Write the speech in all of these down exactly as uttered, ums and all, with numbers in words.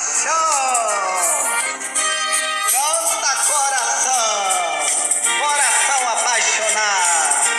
paixão. Canta coração, coração apaixonado.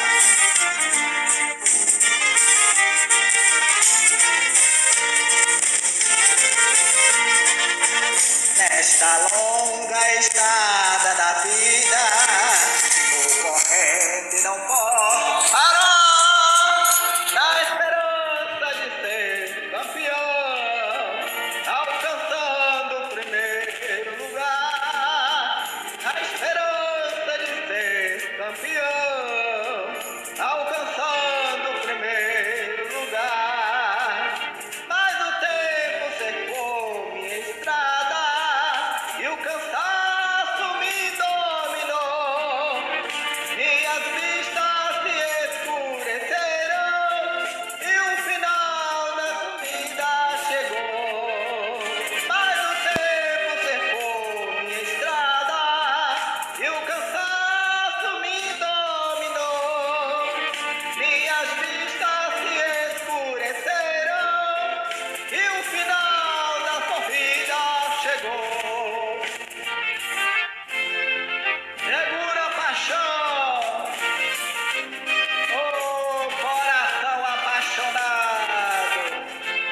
Nesta longa estrada da vida, vou correndo e não posso parar, na esperança de ser campeão, alcançando o primeiro lugar, na esperança de ser campeão, alcançando o primeiro lugar. Mas o tempo secou minha estrada e o cansaço me dominou. Minhas vistas se escureceram e o final da corrida chegou. Mas o tempo cercou minha estrada e o cansaço me dominou. Minhas vistas se escureceram e o final da corrida chegou. Segura a paixão, oh coração apaixonado.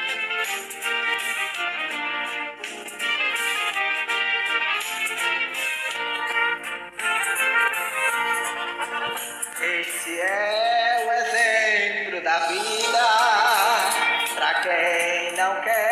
Este é o exemplo da vida, pra quem não quer